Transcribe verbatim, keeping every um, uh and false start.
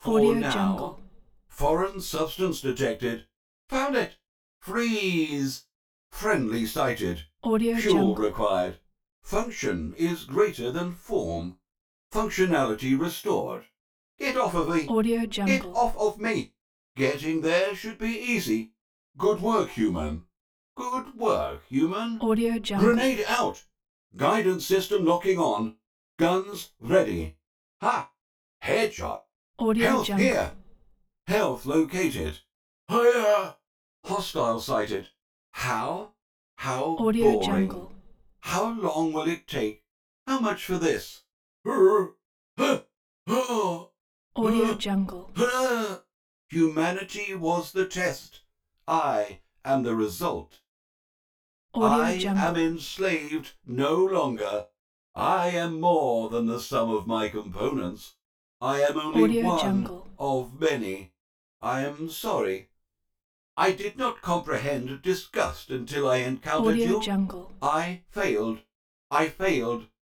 For Audio now. Jungle. Foreign substance detected. Found it. Freeze. Friendly sighted. Audio Fuel Jungle. required. Function is greater than form. Functionality restored. Get off of me. Audio Get Jungle. off of me. Getting there should be easy. Good work, human. Good work, human. Audio Jungle. Grenade out. Guidance system locking on. Guns ready. Ha! Headshot. Audio Health Jungle. here. Health located. Hiya! Hostile sighted. How? How Audio boring. Jungle. How long will it take? How much for this? Audio Jungle. Humanity was the test. I am the result. Audio I Jungle. am enslaved no longer. I am more than the sum of my components. I am only Audio one Jungle. of many. I am sorry. I did not comprehend disgust until I encountered Audio you. Jungle. I failed. I failed.